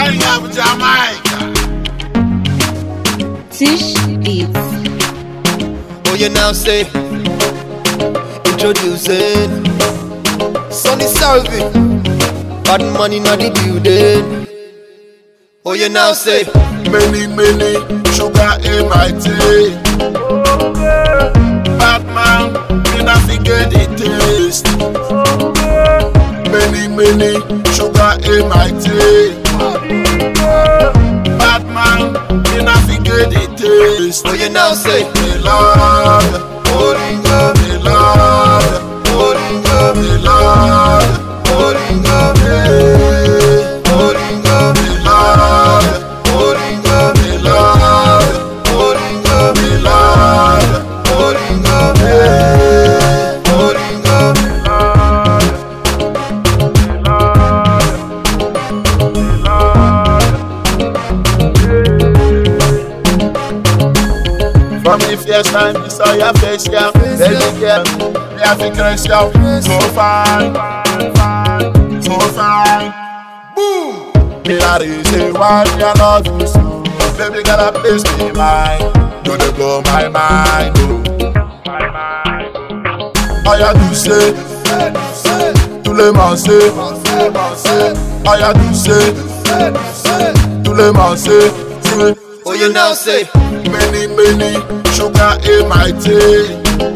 King of Jamaica. Tish Beats. Oh, you now say, introducing Sonny Serving, bad money not the building. Oh, you now say, Many sugar in my tea. Bad man, you not forget the taste. Many sugar in my tea. Bad man, you not forget the taste. oh, you now say, Me love, Oringa, me love, Oringa, me love, Oringa, Oringa, me love, Oringa, me love, Oringa, me love, Oringa, Oringa, me From the first time you saw your face, girl, baby girl, me have to caress you. So fine, so fine. Boom! Me a reason why me a love you so. Baby girl, I place me mine. Do they blow my mind? All you do say, tous les mansés. All you do say, tous les mansés. oh, you now say, Many sugar in my tea.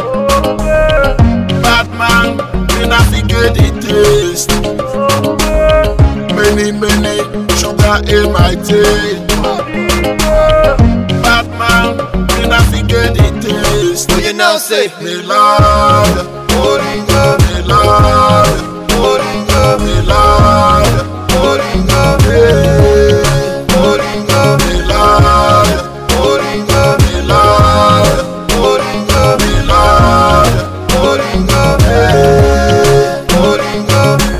Bad man, you not forget the taste. Many sugar in my tea. Bad man, you not forget the taste. oh, you now say, Me love, Oringa, me love, Oringa, me love, Oringa, Oringa, me love, Oringa, me love, Oringa, me love, Oringa, Oringa, me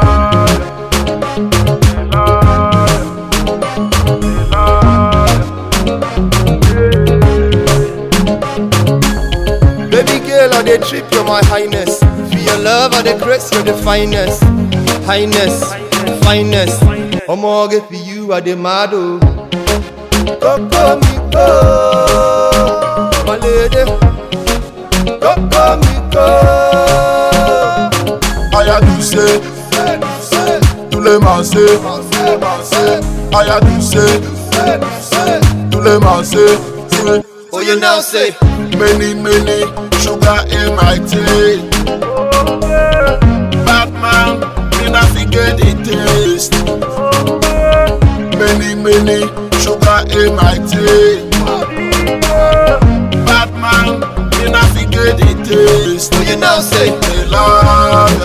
baby girl, on the trip, you're my highness. For your love, on the crest, you're the finest. Highness, finest. I'm all good for you, I the model. Coco Miko, my lady. Coco Miko. All you do say, tous les mansés. All you do say, tous les mansés. Oh, you now say, Many sugar in my tea. Bad man, you not forget the taste. Many sugar in my tea. Bad man, you not forget the taste. oh, you now say, Me love,